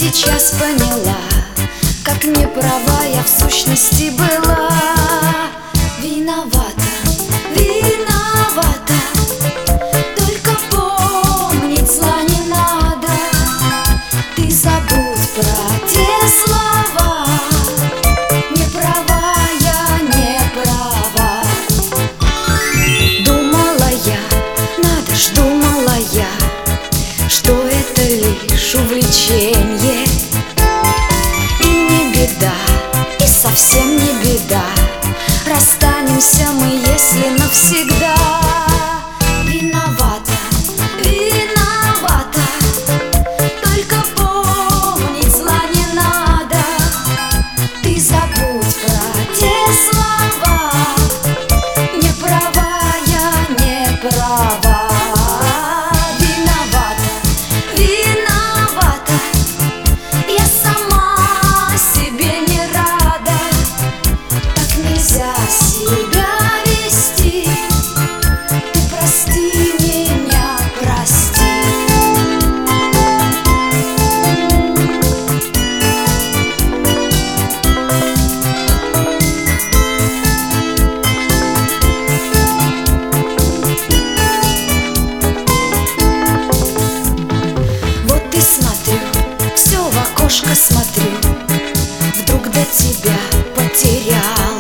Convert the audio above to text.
сейчас поняла, как неправа я в сущности была. Виновата, виновата, только помнить зла не надо. Ты забудь про те слова, не права я, не права. Думала я, надо ж, думала я, что это лишь увлечение. И не беда, и совсем не беда, расстанемся мы, если навсегда. Виновата, виновата, только помнить зла не надо. Ты забудь про те слова, не права я, не права. Смотрю, вдруг до тебя потерял.